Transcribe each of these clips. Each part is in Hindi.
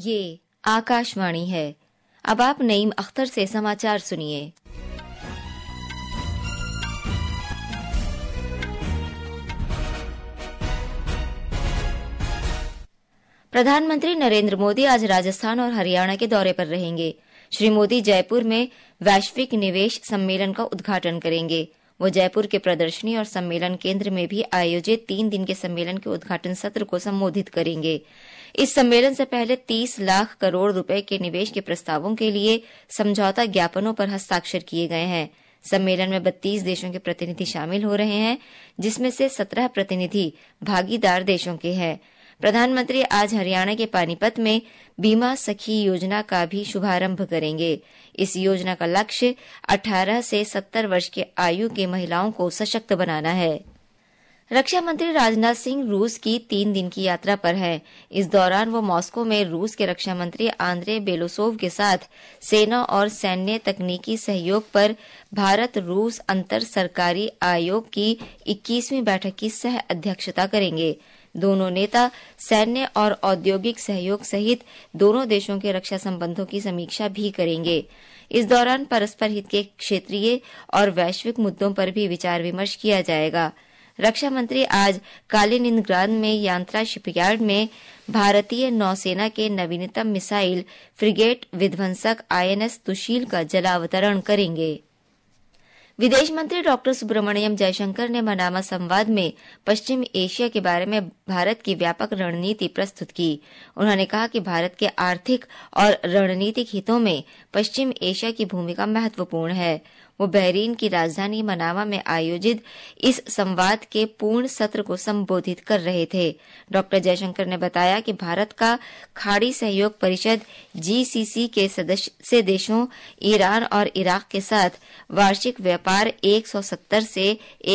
ये आकाशवाणी है। अब आप नईम अख्तर से समाचार सुनिए। प्रधानमंत्री नरेंद्र मोदी आज राजस्थान और हरियाणा के दौरे पर रहेंगे। श्री मोदी जयपुर में वैश्विक निवेश सम्मेलन का उद्घाटन करेंगे। वो जयपुर के प्रदर्शनी और सम्मेलन केंद्र में भी आयोजित 3 दिन के सम्मेलन के उद्घाटन सत्र को संबोधित करेंगे। इस सम्मेलन से पहले 30 लाख करोड़ रुपए के निवेश के प्रस्तावों के लिए समझौता ज्ञापनों पर हस्ताक्षर किए गए हैं। सम्मेलन में 32 देशों के प्रतिनिधि शामिल हो रहे हैं, जिसमें से 17 प्रतिनिधि भागीदार देशों के हैं। प्रधानमंत्री आज हरियाणा के पानीपत में बीमा सखी योजना का भी शुभारंभ करेंगे। इस योजना का लक्ष्य 18 से 70 वर्ष की आयु के महिलाओं को सशक्त बनाना है। रक्षा मंत्री राजनाथ सिंह रूस की 3 दिन की यात्रा पर हैं। इस दौरान वो मॉस्को में रूस के रक्षा मंत्री आंद्रे बेलोसोव के साथ सेना और सैन्य तकनीकी सहयोग पर भारत रूस अंतर सरकारी आयोग की 21वीं बैठक की सह अध्यक्षता करेंगे। दोनों नेता सैन्य और औद्योगिक सहयोग सहित दोनों देशों के रक्षा संबंधों की समीक्षा भी करेंगे। इस दौरान परस्पर हित के क्षेत्रीय और वैश्विक मुद्दों पर भी विचार विमर्श किया जाएगा। रक्षा मंत्री आज कालिनिनग्राद में यांत्रा शिपयार्ड में भारतीय नौसेना के नवीनतम मिसाइल फ्रिगेट विध्वंसक INS तुशील का जलावतरण करेंगे। विदेश मंत्री डॉक्टर सुब्रमण्यम जयशंकर ने मनामा संवाद में पश्चिम एशिया के बारे में भारत की व्यापक रणनीति प्रस्तुत की। उन्होंने कहा कि भारत के आर्थिक और रणनीतिक हितों में पश्चिम एशिया की भूमिका महत्वपूर्ण है। वो बहरीन की राजधानी मनामा में आयोजित इस संवाद के पूर्ण सत्र को संबोधित कर रहे थे। डॉक्टर जयशंकर ने बताया कि भारत का खाड़ी सहयोग परिषद GCC के सदस्य देशों ईरान और इराक के साथ वार्षिक व्यापार 170 से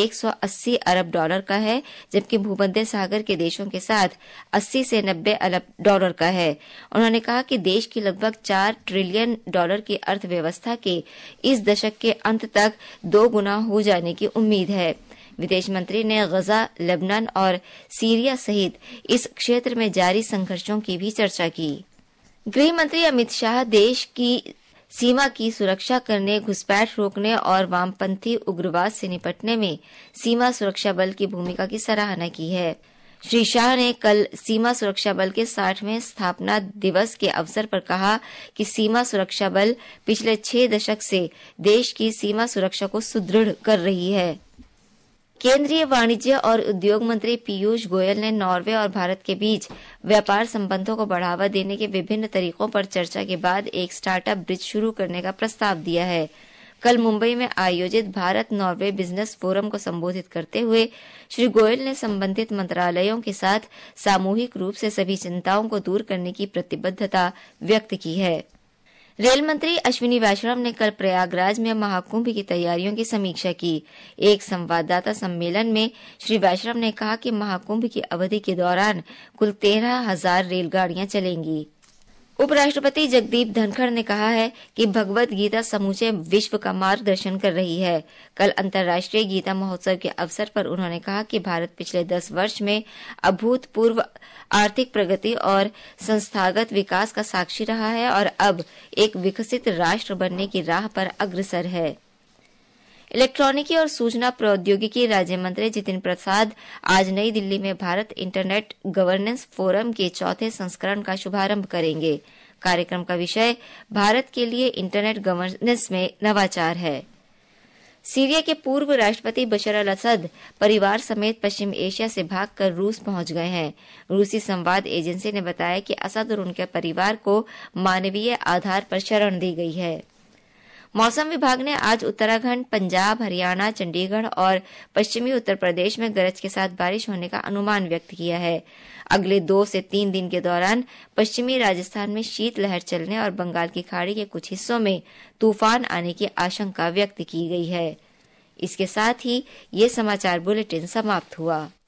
180 अरब डॉलर का है, जबकि भूमध्य सागर के देशों के साथ 80 से 90 अरब डॉलर का है। उन्होंने कहा कि देश की लगभग 4 ट्रिलियन डॉलर की अर्थव्यवस्था के इस दशक के अंत तक 2 गुना हो जाने की उम्मीद है। विदेश मंत्री ने गजा, लेबनान और सीरिया सहित इस क्षेत्र में जारी संघर्षों की भी चर्चा की। गृह मंत्री अमित शाह देश की सीमा की सुरक्षा करने, घुसपैठ रोकने और वामपंथी उग्रवाद से निपटने में सीमा सुरक्षा बल की भूमिका की सराहना की है। श्री शाह ने कल सीमा सुरक्षा बल के 60वें स्थापना दिवस के अवसर पर कहा कि सीमा सुरक्षा बल पिछले 6 दशक से देश की सीमा सुरक्षा को सुदृढ़ कर रही है। केंद्रीय वाणिज्य और उद्योग मंत्री पीयूष गोयल ने नॉर्वे और भारत के बीच व्यापार संबंधों को बढ़ावा देने के विभिन्न तरीकों पर चर्चा के बाद एक स्टार्टअप ब्रिज शुरू करने का प्रस्ताव दिया है। कल मुंबई में आयोजित भारत नॉर्वे बिजनेस फोरम को संबोधित करते हुए श्री गोयल ने संबंधित मंत्रालयों के साथ सामूहिक रूप से सभी चिंताओं को दूर करने की प्रतिबद्धता व्यक्त की है। रेल मंत्री अश्विनी वैष्णव ने कल प्रयागराज में महाकुंभ की तैयारियों की समीक्षा की। एक संवाददाता सम्मेलन में श्री वैष्णव ने कहा कि महाकुंभ की अवधि के दौरान कुल 13,000 रेलगाड़ियां चलेंगी। उपराष्ट्रपति जगदीप धनखड़ ने कहा है कि भगवत गीता समूचे विश्व का मार्गदर्शन कर रही है। कल अंतर्राष्ट्रीय गीता महोत्सव के अवसर पर उन्होंने कहा कि भारत पिछले 10 वर्ष में अभूतपूर्व आर्थिक प्रगति और संस्थागत विकास का साक्षी रहा है और अब एक विकसित राष्ट्र बनने की राह पर अग्रसर है। इलेक्ट्रॉनिकी और सूचना प्रौद्योगिकी राज्य मंत्री जितिन प्रसाद आज नई दिल्ली में भारत इंटरनेट गवर्नेंस फोरम के 4थे संस्करण का शुभारंभ करेंगे। कार्यक्रम का विषय भारत के लिए इंटरनेट गवर्नेंस में नवाचार है। सीरिया के पूर्व राष्ट्रपति बशर अल असद परिवार समेत पश्चिम एशिया से भागकर रूस पहुंच गए हैं। रूसी संवाद एजेंसी ने बताया कि असद और उनके परिवार को मानवीय आधार पर शरण दी गई है। मौसम विभाग ने आज उत्तराखंड, पंजाब, हरियाणा, चंडीगढ़ और पश्चिमी उत्तर प्रदेश में गरज के साथ बारिश होने का अनुमान व्यक्त किया है। अगले 2 से 3 दिन के दौरान पश्चिमी राजस्थान में शीतलहर चलने और बंगाल की खाड़ी के कुछ हिस्सों में तूफान आने की आशंका व्यक्त की गई है। इसके साथ ही ये समाचार बुलेटिन समाप्त हुआ।